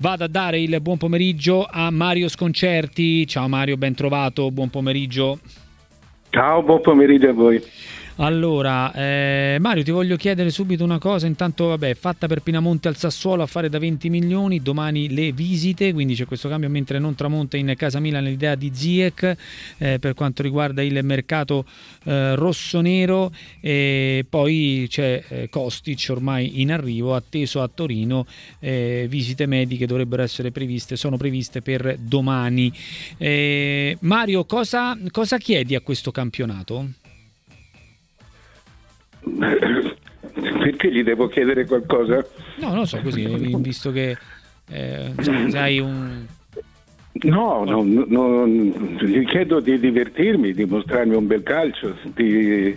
vado a dare il buon pomeriggio a Mario Sconcerti. Ciao Mario, ben trovato, buon pomeriggio. Ciao, buon pomeriggio a voi. Allora, Mario, ti voglio chiedere subito una cosa. Intanto, fatta per Pinamonti al Sassuolo a fare da 20 milioni, domani le visite, quindi c'è questo cambio mentre non tramonta in casa Milan l'idea di Ziyech per quanto riguarda il mercato rossonero, e poi c'è Kostic ormai in arrivo, atteso a Torino, visite mediche dovrebbero essere previste, sono previste per domani. Mario, cosa chiedi a questo campionato? Perché gli devo chiedere qualcosa? No, non lo so, così, visto che se hai un... No, gli chiedo di divertirmi, di mostrarmi un bel calcio, di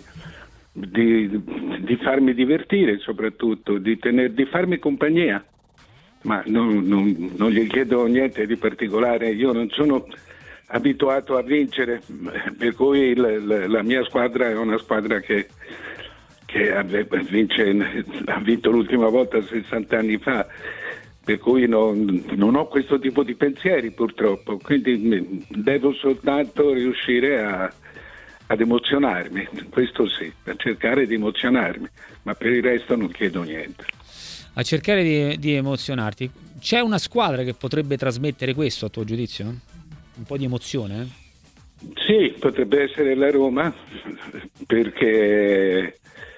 farmi divertire soprattutto, di farmi compagnia. Ma non gli chiedo niente di particolare, io non sono abituato a vincere, per cui la mia squadra è una squadra che ha vinto l'ultima volta 60 anni fa, per cui non ho questo tipo di pensieri purtroppo, quindi devo soltanto riuscire ad emozionarmi, questo sì, a cercare di emozionarmi, ma per il resto non chiedo niente. A cercare di emozionarti. C'è una squadra che potrebbe trasmettere questo a tuo giudizio? Un po' di emozione? Sì, potrebbe essere la Roma, perché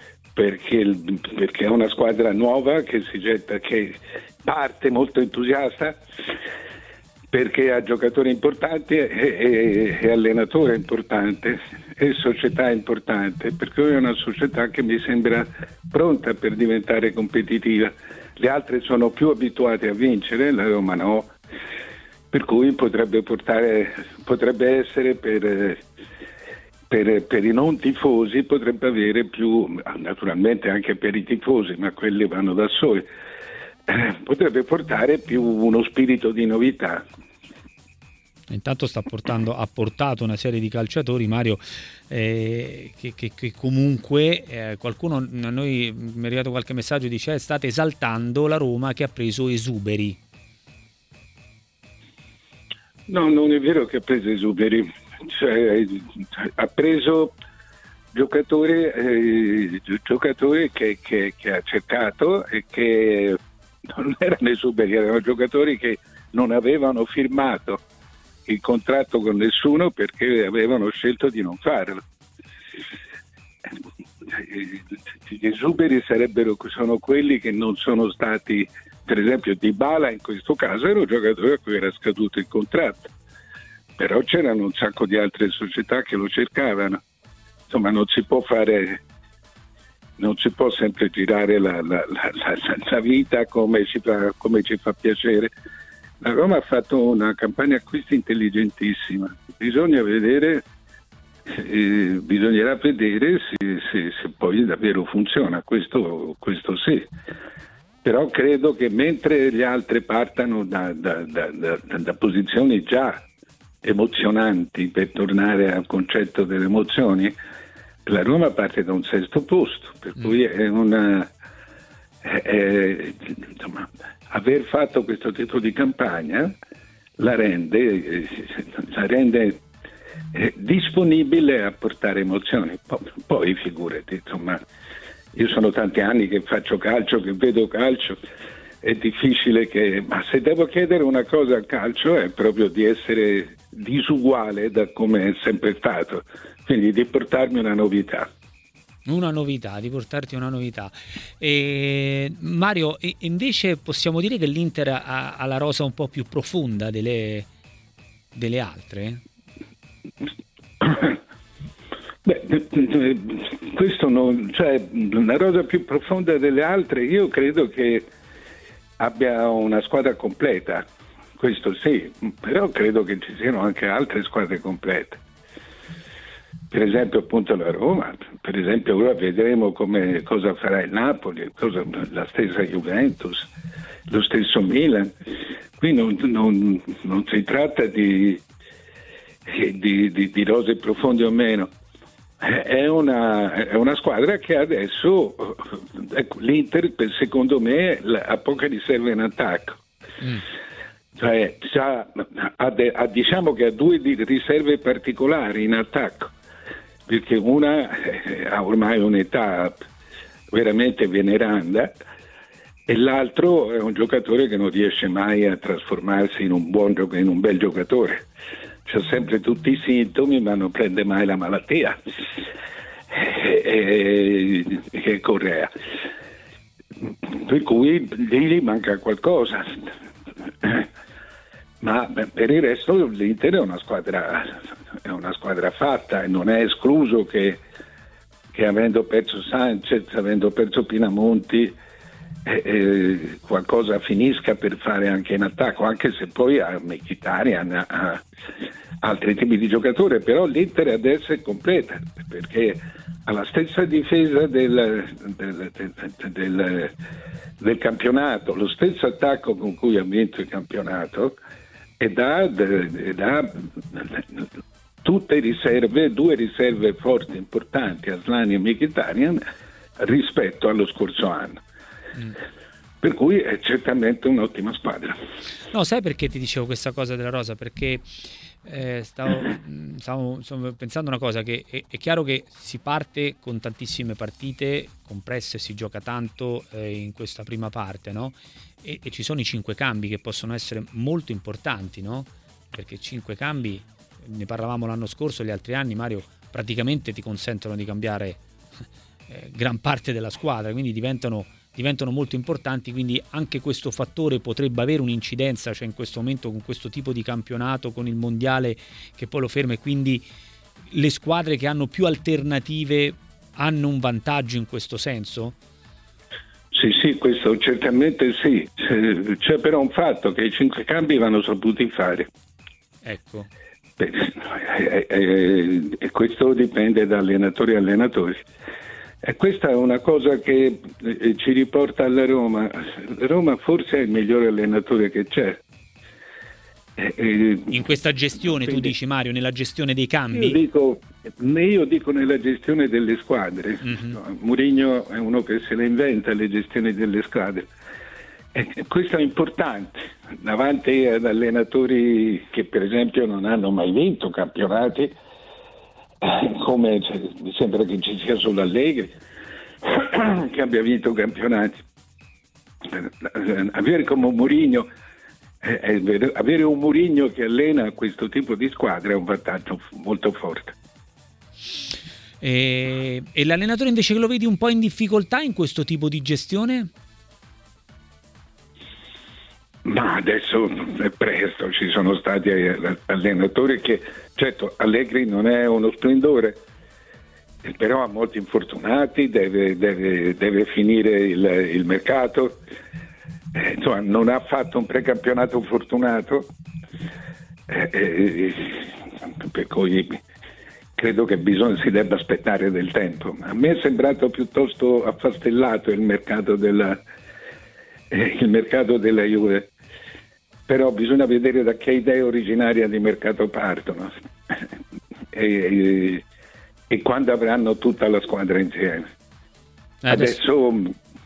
è una squadra nuova che si getta, che parte molto entusiasta, perché ha giocatori importanti e allenatore importante e società importante, per cui è una società che mi sembra pronta per diventare competitiva. Le altre sono più abituate a vincere, la Roma no, per cui potrebbe essere per i non tifosi, potrebbe avere più, naturalmente anche per i tifosi, ma quelli vanno da soli, potrebbe portare più uno spirito di novità. Intanto ha portato una serie di calciatori, Mario, che comunque qualcuno, a noi mi è arrivato qualche messaggio, dice state esaltando la Roma che ha preso Esuberi. No, non è vero che ha preso Esuberi, cioè, ha preso giocatori che ha cercato e che non erano Esuberi, erano giocatori che non avevano firmato il contratto con nessuno perché avevano scelto di non farlo. Gli esuberi sono quelli che non sono stati, per esempio Dybala in questo caso era un giocatore a cui era scaduto il contratto, però c'erano un sacco di altre società che lo cercavano. Insomma, non si può sempre girare la vita come ci fa piacere. La Roma ha fatto una campagna acquisti intelligentissima, bisognerà vedere se poi davvero funziona, questo sì. Però credo che mentre gli altri partano da posizioni già emozionanti, per tornare al concetto delle emozioni, la Roma parte da un sesto posto, per cui insomma, aver fatto questo tipo di campagna la rende disponibile a portare emozioni. Poi figurati, insomma, io sono tanti anni che faccio calcio, che vedo calcio, è difficile ma se devo chiedere una cosa al calcio è proprio di essere disuguale da come è sempre stato, quindi di portarmi una novità. Di portarti una novità. Mario, invece possiamo dire che l'Inter ha la rosa un po' più profonda delle altre? Questo non, cioè la rosa più profonda delle altre, io credo che abbia una squadra completa, questo sì, però credo che ci siano anche altre squadre complete. Per esempio appunto la Roma, per esempio ora vedremo cosa farà il Napoli, la stessa Juventus, lo stesso Milan. Qui non si tratta di rose profonde o meno, è una squadra che adesso, ecco, l'Inter secondo me ha poche riserve in attacco. Cioè, diciamo che ha due riserve particolari in attacco, perché una ha ormai un'età veramente veneranda e l'altro è un giocatore che non riesce mai a trasformarsi in un bel giocatore. C'ha sempre tutti i sintomi ma non prende mai la malattia, che è Correa, per cui lì manca qualcosa. Ma per il resto l'Inter è una squadra fatta e non è escluso che avendo perso Sanchez, avendo perso Pinamonti, qualcosa finisca per fare anche in attacco, anche se poi ha Mkhitaryan, ha altri tipi di giocatori, però l'Inter adesso è completa perché ha la stessa difesa del campionato, lo stesso attacco con cui ha vinto il campionato e dà tutte riserve, due riserve forti importanti, Asllani e Mkhitaryan, rispetto allo scorso anno. Per cui è certamente un'ottima squadra. No, sai perché ti dicevo questa cosa della rosa? Perché stavo pensando una cosa, che è chiaro che si parte con tantissime partite compresse, si gioca tanto in questa prima parte, no? E ci sono i 5 cambi che possono essere molto importanti, no? Perché 5 cambi, ne parlavamo l'anno scorso, gli altri anni, Mario, praticamente ti consentono di cambiare gran parte della squadra, quindi diventano molto importanti, quindi anche questo fattore potrebbe avere un'incidenza, cioè in questo momento con questo tipo di campionato, con il mondiale che poi lo ferma, e quindi le squadre che hanno più alternative hanno un vantaggio in questo senso? Sì, questo certamente sì. C'è però un fatto, che i 5 cambi vanno saputi fare. Ecco. E questo dipende da allenatori a allenatori. E questa è una cosa che ci riporta alla Roma. La Roma forse è il migliore allenatore che c'è. In questa gestione, quindi, tu dici, Mario, nella gestione dei cambi? Io dico nella gestione delle squadre. Mourinho è uno che se le inventa le gestioni delle squadre. Questo è importante davanti ad allenatori che per esempio non hanno mai vinto campionati, come mi sembra che ci sia solo Allegri che abbia vinto campionati. Avere come Mourinho, avere un Mourinho che allena questo tipo di squadra è un vantaggio molto forte. E l'allenatore invece che lo vedi un po' in difficoltà in questo tipo di gestione? Ma adesso è presto, ci sono stati allenatori che, certo, Allegri non è uno splendore, però ha molti infortunati, deve finire il mercato, insomma non ha fatto un precampionato fortunato, per cui credo che si debba aspettare del tempo. A me è sembrato piuttosto affastellato il mercato della Juve. Però bisogna vedere da che idea originaria di mercato partono e quando avranno tutta la squadra insieme. Adesso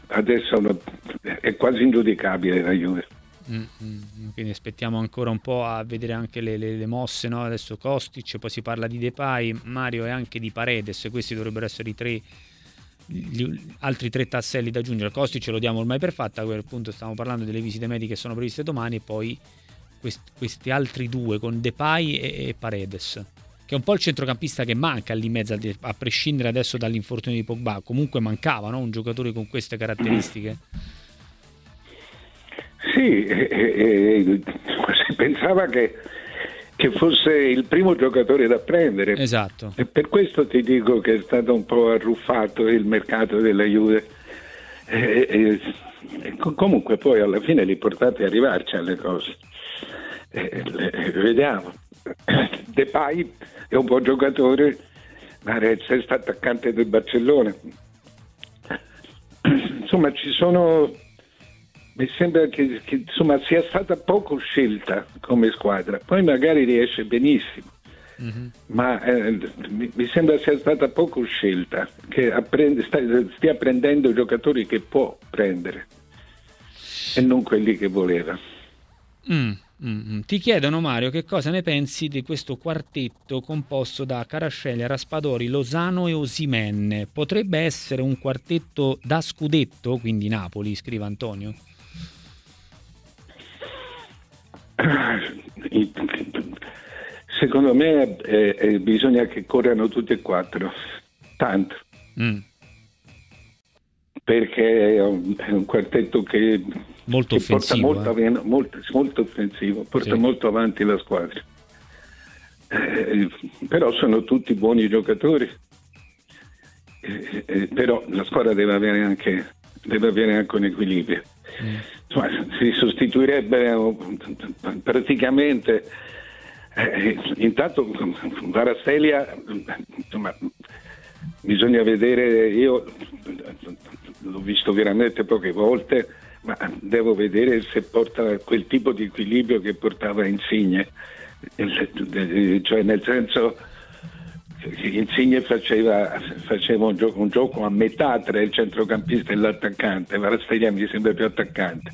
è quasi ingiudicabile la Juve. Quindi aspettiamo ancora un po' a vedere anche le mosse, no? Adesso Kostic, poi si parla di Depay, Mario, e anche di Paredes. Questi dovrebbero essere gli altri 3 tasselli da aggiungere. Kostic ce lo diamo ormai per fatta, appunto stiamo parlando delle visite mediche che sono previste domani, e poi questi altri 2 con Depay e Paredes, che è un po' il centrocampista che manca lì in mezzo, a prescindere adesso dall'infortunio di Pogba. Comunque mancava, no? Un giocatore con queste caratteristiche. Sì, si pensava che fosse il primo giocatore da prendere. Esatto. E per questo ti dico che è stato un po' arruffato il mercato della Juve. Comunque poi alla fine l'importante è arrivarci alle cose. Vediamo. Depay è un buon giocatore, ma è stato attaccante del Barcellona. Insomma, mi sembra che insomma sia stata poco scelta come squadra, poi magari riesce benissimo, ma mi sembra sia stata poco scelta, che stia prendendo i giocatori che può prendere e non quelli che voleva. Ti chiedono, Mario, che cosa ne pensi di questo quartetto composto da Kvaratskhelia, Raspadori, Lozano e Osimhen. Potrebbe essere un quartetto da scudetto, quindi Napoli, scrive Antonio. Secondo me bisogna che corrano tutti e quattro, tanto. Perché è un quartetto che molto offensivo, porta molto offensivo, porta molto avanti la squadra. Però sono tutti buoni giocatori. Però la squadra deve avere anche un equilibrio. Insomma, si sostituirebbe praticamente intanto Kvaratskhelia, insomma, bisogna vedere, io l'ho visto veramente poche volte, ma devo vedere se porta quel tipo di equilibrio che portava Insigne, cioè nel senso che Insigne faceva un gioco a metà tra il centrocampista e l'attaccante. Kvaratskhelia mi sembra più attaccante,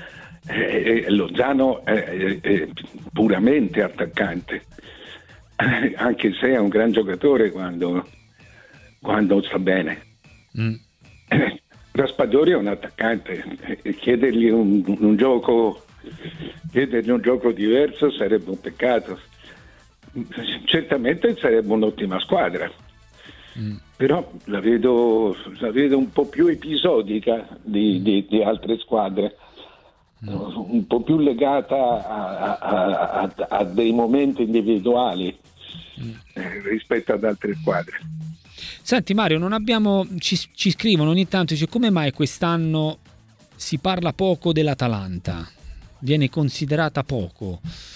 Lozano è puramente attaccante, anche se è un gran giocatore quando sta bene. Raspadori è un attaccante, chiedergli un gioco diverso sarebbe un peccato. Certamente sarebbe un'ottima squadra, però la vedo un po' più episodica di altre squadre, un po' più legata a dei momenti individuali rispetto ad altre squadre. Senti Mario, ci scrivono ogni tanto, dice, come mai quest'anno si parla poco dell'Atalanta? Viene considerata poco?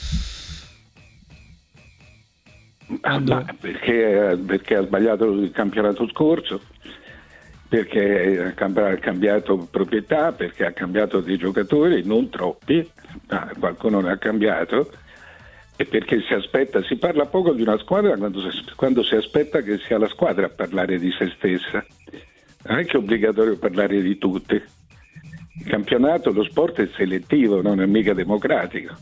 Perché ha sbagliato il campionato scorso, perché ha cambiato proprietà, perché ha cambiato dei giocatori, non troppi, ma qualcuno ne ha cambiato, e perché si parla poco di una squadra quando si aspetta che sia la squadra a parlare di se stessa. Non è che è obbligatorio parlare di tutti. Il campionato, lo sport è selettivo, non è mica democratico.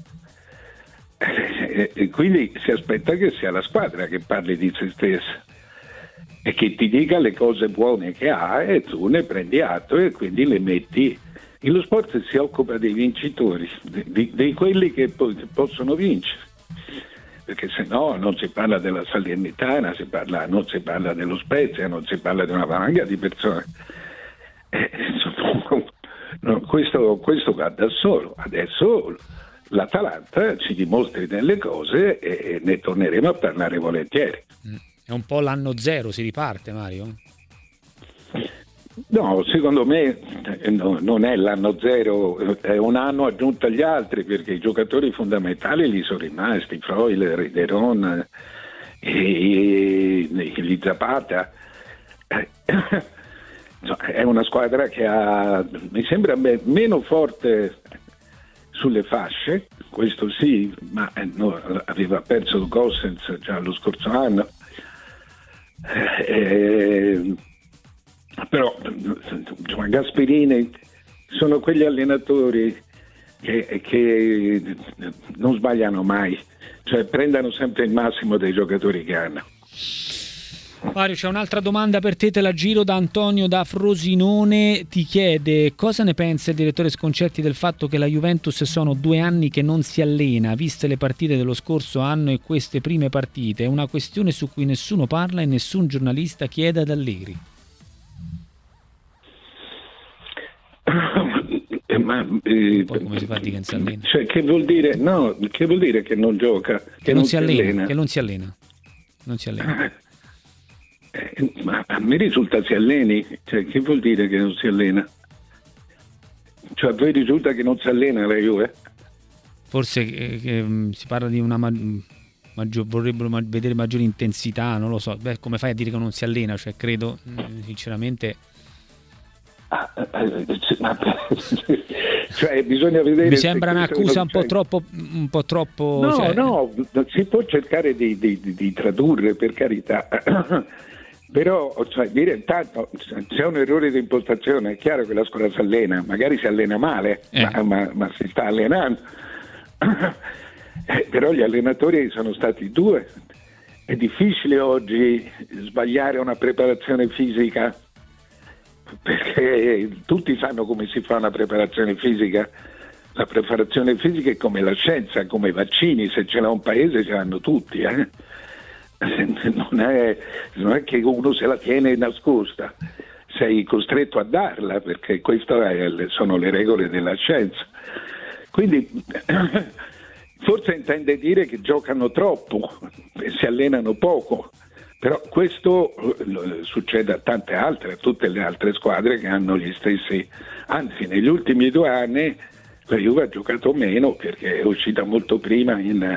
E quindi si aspetta che sia la squadra che parli di se stessa e che ti dica le cose buone che ha e tu ne prendi atto e quindi le metti. E lo sport si occupa dei vincitori, di quelli che possono vincere, perché se no non si parla della Salernitana, non si parla dello Spezia, non si parla di una valanga di persone. Questo va da solo. Adesso l'Atalanta ci dimostri delle cose e ne torneremo a parlare volentieri. È un po' l'anno zero, si riparte, Mario? No, secondo me non è l'anno zero, è un anno aggiunto agli altri, perché i giocatori fondamentali li sono rimasti, Freuler, Rideron, gli Zapata. È una squadra che mi sembra meno forte sulle fasce, questo sì, ma aveva perso Gossens già lo scorso anno. Però Gasperini sono quegli allenatori che non sbagliano mai, cioè prendano sempre il massimo dei giocatori che hanno. Mario, c'è un'altra domanda per te, te la giro, da Antonio da Frosinone. Ti chiede cosa ne pensa il direttore Sconcerti del fatto che la Juventus sono 2 anni che non si allena, viste le partite dello scorso anno e queste prime partite. È una questione su cui nessuno parla e nessun giornalista chiede ad Allegri. Poi come si fa a dire che non si allena? Cioè, che vuol dire? No, che vuol dire che non gioca? Che non si allena? Che non si allena. Ma a me risulta si alleni, cioè, che vuol dire che non si allena? Cioè, a voi risulta che non si allena la Juve? Forse si parla di una vorrebbero vedere maggiore intensità, non lo so. Beh, come fai a dire che non si allena? Cioè, credo sinceramente. Cioè, bisogna vedere. Mi sembra un'accusa un po' troppo. No, cioè... no, si può cercare di tradurre, per carità. Però dire tanto c'è un errore di impostazione, è chiaro che la squadra si allena, magari si allena male, ma si sta allenando. Però gli allenatori sono stati due. È difficile oggi sbagliare una preparazione fisica, perché tutti sanno come si fa una preparazione fisica. La preparazione fisica è come la scienza, come i vaccini, se ce l'ha un paese ce l'hanno tutti. Non è che uno se la tiene nascosta, sei costretto a darla, perché queste sono le regole della scienza. Quindi forse intende dire che giocano troppo e si allenano poco, però questo succede a tante altre, a tutte le altre squadre che hanno gli stessi, anzi negli ultimi 2 anni la Juve ha giocato meno perché è uscita molto prima in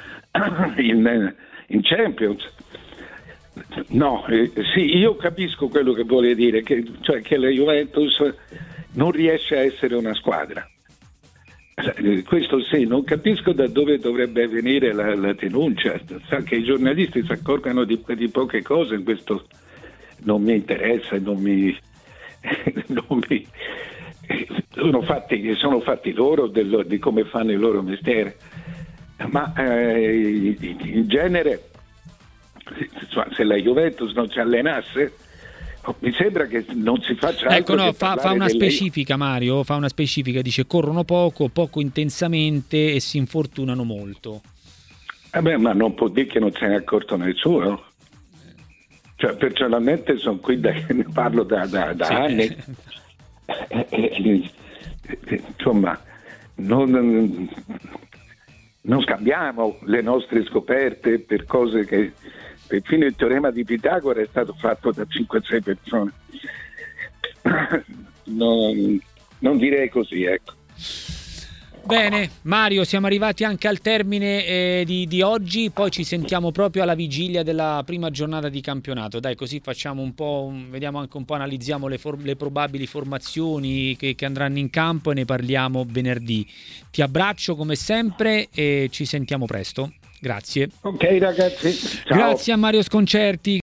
Champions. No, sì, io capisco quello che vuole dire, cioè che la Juventus non riesce a essere una squadra. Questo sì, non capisco da dove dovrebbe venire la denuncia. Sa che i giornalisti si accorgano di poche cose, questo non mi interessa, sono fatti loro di come fanno il loro mestiere, ma in genere se la Juventus non si allenasse, mi sembra che non si faccia altro. Ecco, no, fa una specifica, Mario, fa una specifica, dice corrono poco intensamente e si infortunano molto. Ma non può dire che non se ne è accorto nessuno. Cioè, personalmente sono qui ne parlo da sì. Anni. Insomma, non scambiamo le nostre scoperte per cose che perfino il teorema di Pitagora è stato fatto da 5-6 persone. Non direi così, ecco. Bene, Mario, siamo arrivati anche al termine di oggi, poi ci sentiamo proprio alla vigilia della prima giornata di campionato. Dai, così facciamo un po', vediamo anche un po', analizziamo le probabili formazioni che andranno in campo e ne parliamo venerdì. Ti abbraccio come sempre e ci sentiamo presto. Grazie. Ok ragazzi, ciao. Grazie a Mario Sconcerti.